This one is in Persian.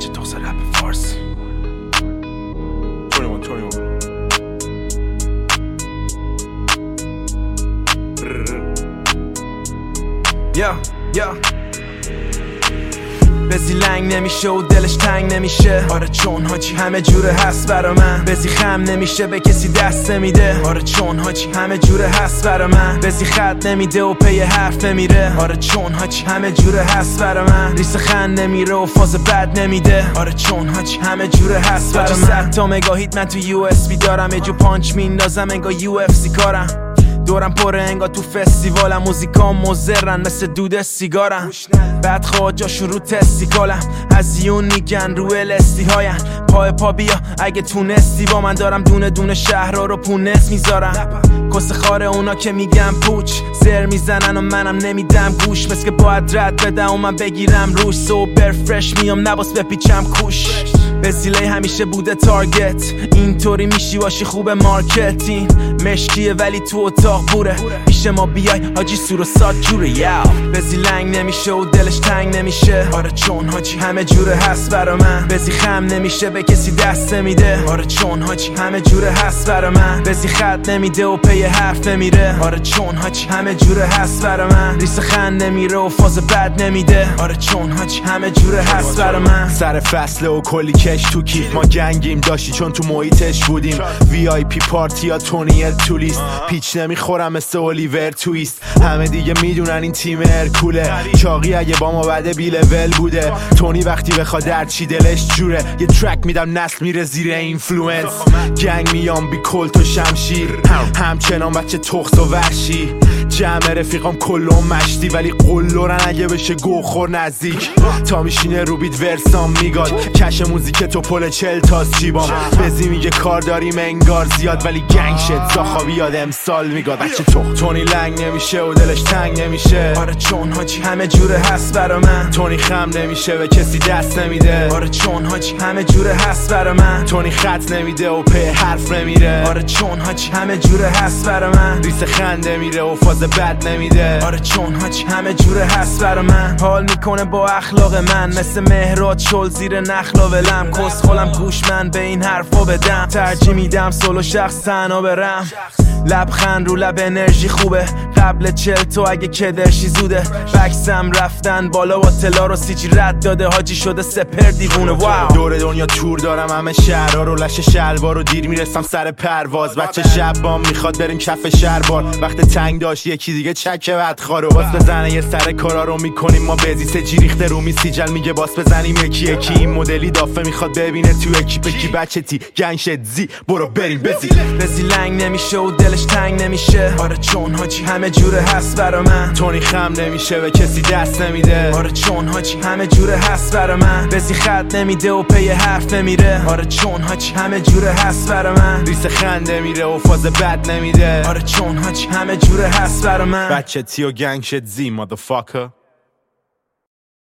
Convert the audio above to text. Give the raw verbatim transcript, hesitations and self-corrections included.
بچه تخص رپ فارسی بیست و یک بیست و یک یا یا بزی لنگ نمیشه و دلش تنگ نمیشه. آره چون هاچی همه جوره هست برا من. بزی خم نمیشه به کسی دست نمیده. آره چون هاچی همه جوره هست برا من. بزی خط نمیده و پی حرف نمیره. آره چون هاچی همه جوره هست برا من. ریس خند نمیره و فاز بد نمیده. آره چون هاچی همه جوره هست برا من. صد تا مگاهیت من تو یو اس بی دارم. یه جو پانچ میندازم انگار یو اف سی کارم. دورم پره انگار تو فستیوالم. موزیکام مزرن مثل دود سیگارم. بعد خواجاشون رو تستیکالم. از یون میگن رو الستی هاین. پای پا بیا اگه تونستی با من. دارم دونه دونه شهرها رو پونس میذارم. کس خاره اونا که میگم پوچ زر میزنن و منم نمیدم گوش. مثل که باید رد بدم و من بگیرم روش. سوبر فرش میام نباس بپیچم کوش. بزیله همیشه بوده تارگت. اینطوری میشی باشی خوب مارکتین. مشکیه ولی تو اتاق بوره. پیش ما بیای حاجی سور و سات جوره. یاو بزی لنگ نمیشه و دلش تنگ نمیشه. آره چون حاجی همه جوره هست برا من. بزی خم نمیشه به کسی دست نمیده. آره چون حاجی همه جوره هست برا من. بزی خط نمیده و پی حرف نمیره. آره چون حاجی همه جوره هست برا من. ریس خند نمیره و فاز بد نمیده. آره چون حاجی همه جوره هست برا من. سر فصله و کلی کش تو کیف ما گنگیم داشتی چون تو محیطش بودیم. وی آی پی پارتی یا تونی تو لیست. پیچ نمیخورم مثل اولیور تویست. همه دیگه میدونن این تیم ارکوله. چاقی اگه با ما بعد بی لول بوده. تونی وقتی بخواد در چی دلش جوره. یه ترک میدم نسل میره زیر اینفلوئنس. گنگ میام بی کلت و شمشیر. همچنان بچه تخص و ورشی. جمع رفیقام کلون مشتی ولی قلورن اگه بشه گوخور نزدیک. تا میشینه رو بیت ورسام میگاد. کش موزیک تو پل چل تاست چیبام. بزی میگه کار داریم انگار زیاد ولی گنگ شد زاخابی یاد امسال میگاد. بچه تو تونی لنگ نمیشه و دلش تنگ نمیشه. آره چون هاچی همه جوره هست برا من. تونی خم نمیشه به کسی دست نمیده. آره چون هاچی همه جوره هست برا من. تونی خط نمیده و پی حرف نمیره. آره چون هاچی همه جوره هست برا من. ریس خنده میره و فاز بد نمیده. آره چون هاچی همه جوره هست برا من. حال میکنه با اخلاق من. مثل مهراد شل زیر نخلا ولم. کس خولم گوش من به این حرفا بدم. ترجیح میدم سولو شخص تنها برم. لبخند رو لب انرژی خوبه. قبل چل تو اگه کدرشی زوده. بکسم رفتن بالا با تلا رو سیچی رد داده. حاجی شده سپر دیوونه. واو دور دنیا تور دارم همه شهرها رو. لش شلوار رو دیر میرسم سر پرواز. بچه شب بام میخواد بریم کف شهربار. وقت تنگ داشت یکی دیگه چکه بدخوارو. باس بزنه یه سر کارا رو میکنیم ما. بزی سجی ریخته رو می سیجل میگه باس بزنیم یکی یکی. این مدلی دافه میخواد ببینه تو اکیپ کی. بچه تی گنگ شد زی برو بریم بزی. بزی لنگ نمیشه و دلش تنگ نمیشه. آره چون هاچی همه جوره هست برا من. تونی خم نمیشه به کسی دست نمیده. آره چون هاچی همه جوره هست برا من. بزی خط نمیده و پی حرف نمیره. آره چون هاچی همه جوره هست برا من. ریس خنده میره و فاز بد نمیده. آره چون هاچی همه جوره هست برا من. بچه تی و گنگ شد زی motherfucker.